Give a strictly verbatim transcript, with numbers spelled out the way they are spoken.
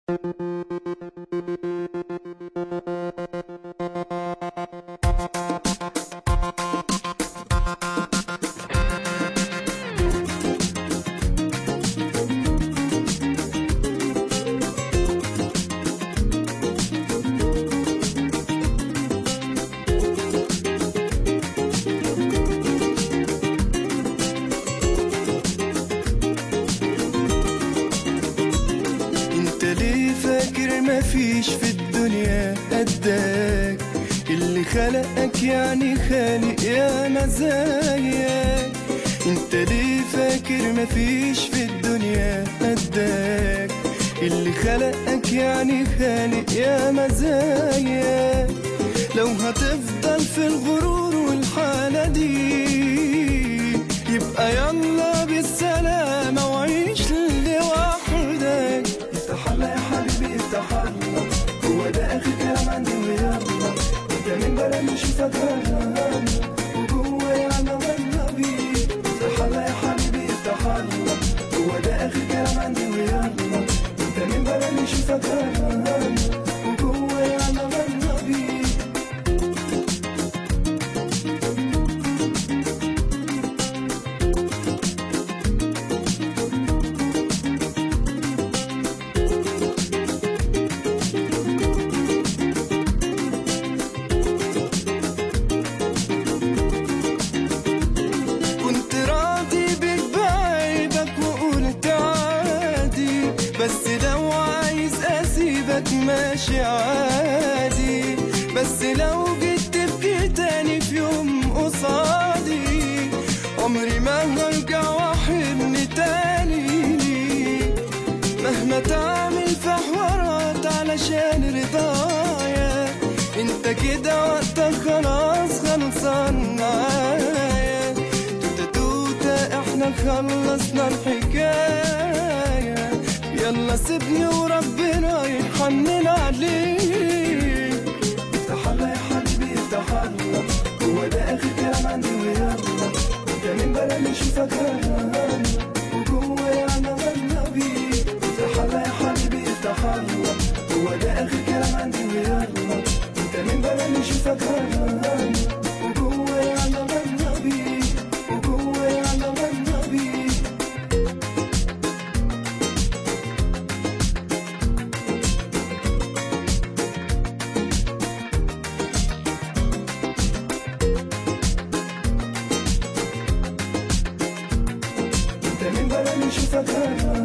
مفيش في الدنيا قدك، اللي خلقك يعني خالق يا مزاياك. انت ليه فاكر مفيش في الدنيا قدك، اللي خلقك يعني خالق يا مزاياك. لو هتفضل في الغرور والحالة دي يبقى يلا بالسلامة وعيش لوحدك. استحالة يا حبيبي استحالة، هو ده آخر كلام عندي ويلا. انت من بلد نشوفك هلا وجوايا انا والله بيك. استحالة يا حبيبي استحالة، هو ده آخر كلام عندي ويلا. انت من بلد نشوفك هلا وجوايا انا والله بيك. بس لو عايز اسيبك ماشي عادي، بس لو جيت تبكي تاني في يوم قصادي عمري ما هرجع واحبني تاني ليك. مهما تعمل في حوارات علشان رضايا، انت كده وقتك خلاص خلصان معايا. توتا توتا احنا خلصنا الحكاية، يلا سيبني وربنا يحنن عليك. استحالة يا حبيبي استحالة، هو ده آخر كلام عندي ويلا. انت من بلد نشوفك هلا وجوايا انا والله بيك. استحالة يا حبيبي استحالة، هو ده آخر كلام عندي ويلا. انت من بلد نشوفك هلا وجوايا انا والله بيك، وجوايا انا والله بيك. من بلد نشوفك هلا